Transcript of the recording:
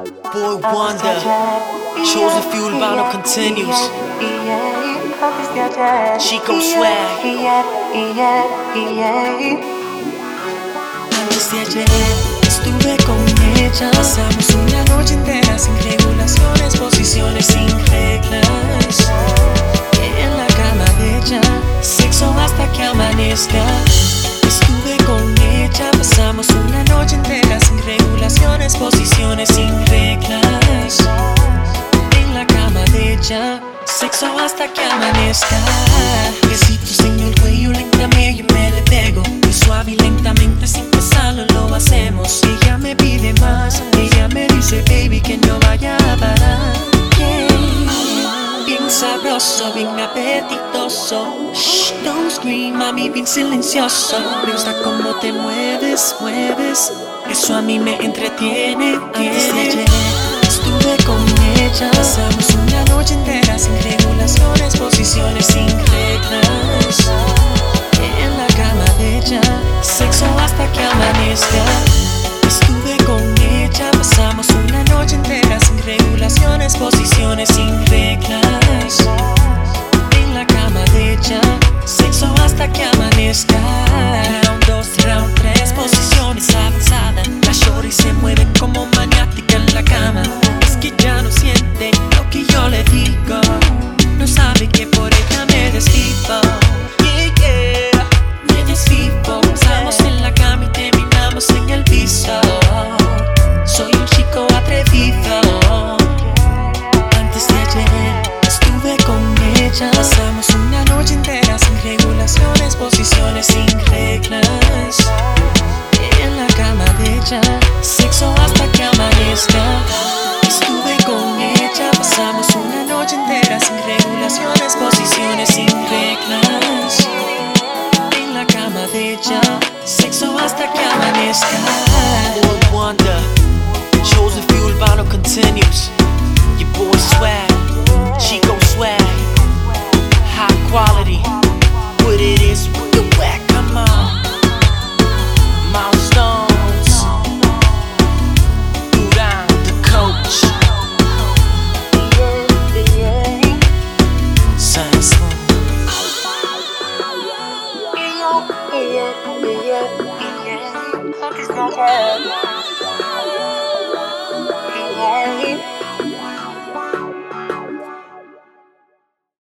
Boy Wonder, chosen few, el battle continues. Chico Swag. Antes de ayer estuve con ella. Pasamos una noche entera sin regulaciones, posiciones sin reglas. En la cama de ella, sexo hasta que amanezca. Estuve con ella, pasamos una noche entera sin regulaciones, posiciones sin reglas. En la cama de ella, sexo hasta que amanezca. Besitos en el cuello, lentamente yo me le pego. Muy suave y lentamente sin pensarlo lo hacemos. Ella me pide más, ella me dice baby que no vaya a parar. Yeah. Bien sabroso, bien apetitoso. Shh, don't scream, mami, bien silencioso. Me gusta cómo te mueves, mueves. Eso a mí me entretiene. Antes de ayer estuve con ella. Pasamos una noche entera sin regulaciones, posiciones sin reglas. En la cama de ella, sexo hasta que amanezca. Estuve con ella, pasamos una noche entera sin regulaciones, posiciones sin reglas. En la cama de ella, sexo hasta que amanezca. Round 2, round 3, posiciones avanzadas. Las shorties se mueven como maniática en la cama. Es que ya no siente lo que yo le digo. No sabe que por ella me desvivo. Yeah, yeah, me desvivo. Estamos en la cama y terminamos en el piso. Soy un chico atrevido. Antes de ayer estuve con ella. Pasamos una noche entera sin regulaciones, posiciones sin reglas. En la cama de ella, sexo hasta que amanezca. Estuve con ella, pasamos una noche entera sin regulaciones, posiciones sin reglas. En la cama de ella, sexo hasta que amanezca. Boy Wonder, chosen few, el battle continues. Your boy Swag, Chico Swag. High quality, what it is, what the whack, come on. Milestones, Duran, the coach. Son Smooth. Yeah.